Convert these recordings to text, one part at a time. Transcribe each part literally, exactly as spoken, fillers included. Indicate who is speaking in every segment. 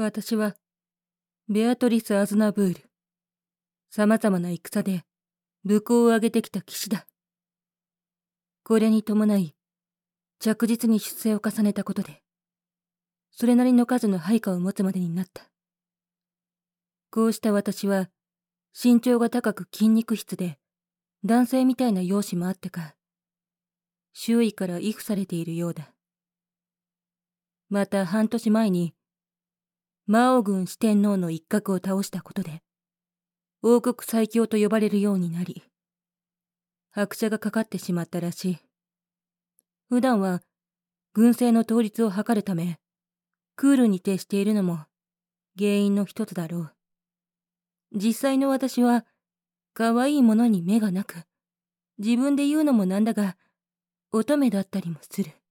Speaker 1: 私は、ベアトリス・アズナブール。様々な戦で、武功を挙げてきた騎士だ。これに伴い、着実に出世を重ねたことで、それなりの数の配下を持つまでになった。こうした私は、身長が高く筋肉質で、男性みたいな容姿もあってか、周囲から畏怖されているようだ。また半年前に、魔王軍四天王の一角を倒したことで、王国最強と呼ばれるようになり、拍車がかかってしまったらしい。普段は、軍政の統立を図るため、クールに徹しているのも原因の一つだろう。実際の私は、可愛いものに目がなく、自分で言うのもなんだが、乙女だったりもする。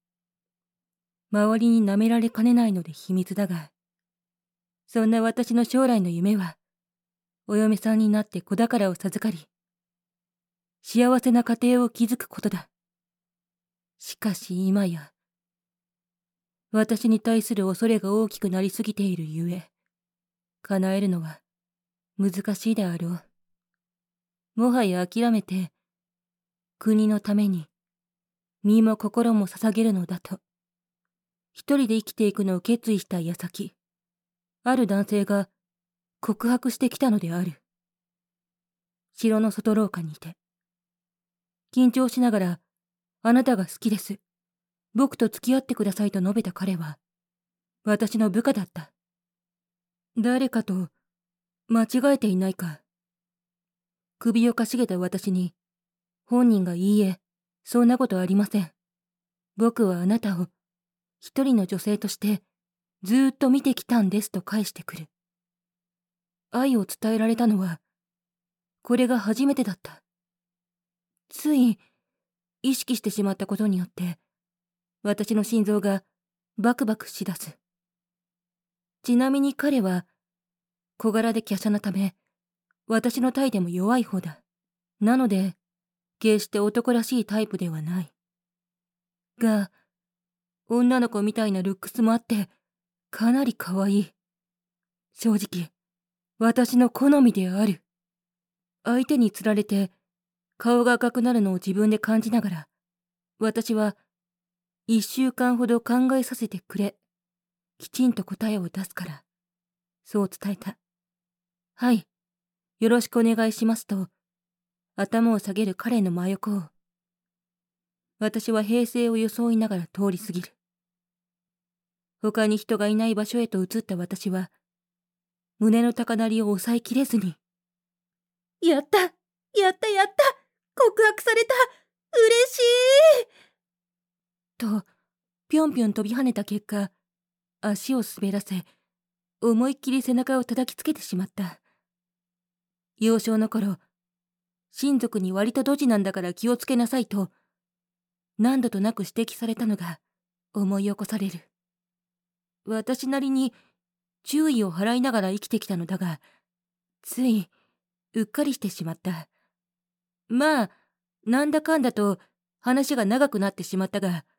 Speaker 1: 周りに舐められかねないので秘密だが、そんな私の将来の夢は、お嫁さんになって子宝を授かり、幸せな家庭を築くことだ。しかし今や、私に対する恐れが大きくなりすぎているゆえ、叶えるのは難しいであろう。もはや諦めて、国のために、身も心も捧げるのだと、一人で生きていくのを決意した矢先、ある男性が告白してきたのである。城の外廊下にいて、緊張しながら、あなたが好きです。僕と付き合ってくださいと述べた彼は、私の部下だった。誰かと間違えていないか。首をかしげた私に、本人がいいえ、そんなことありません。僕はあなたを一人の女性としてずーっと見てきたんですと返してくる。愛を伝えられたのは、これが初めてだった。つい意識してしまったことによって、私の心臓がバクバクしだす。ちなみに彼は小柄で華奢なため、私の体でも弱い方だ。なので、決して男らしいタイプではない。が、女の子みたいなルックスもあって、かなり可愛い。正直、私の好みである。相手につられて、顔が赤くなるのを自分で感じながら、私は、一週間ほど考えさせてくれ。きちんと答えを出すから、そう伝えた。はい、よろしくお願いしますと、頭を下げる彼の真横を、私は平静を装いながら通り過ぎる。他に人がいない場所へと移った私は、胸の高鳴りを抑えきれずに、やったやったやった告白された嬉しいと、ぴょんぴょん飛び跳ねた結果、足を滑らせ、思いっきり背中を叩きつけてしまった。幼少の頃、親族に割とドジなんだから気をつけなさいと、何度となく指摘されたのが思い起こされる。私なりに注意を払いながら生きてきたのだが、ついうっかりしてしまった。まあ、なんだかんだと話が長くなってしまったが、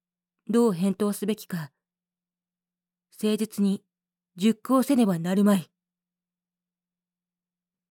Speaker 1: どう返答すべきか、誠実に熟考せねばなるまい。